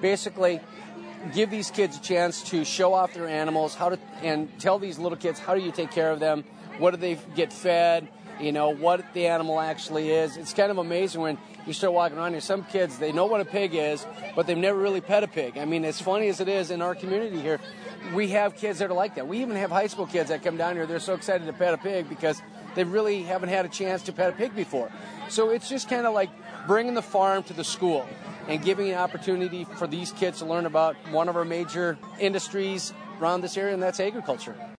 basically give these kids a chance to show off their animals, and tell these little kids how do you take care of them, what do they get fed, what the animal actually is. It's kind of amazing when you start walking around here. Some kids, they know what a pig is, but they've never really pet a pig. I mean, as funny as it is in our community here, we have kids that are like that. We even have high school kids that come down here. They're so excited to pet a pig because they really haven't had a chance to pet a pig before. So it's just kind of like bringing the farm to the school and giving an opportunity for these kids to learn about one of our major industries around this area, and that's agriculture.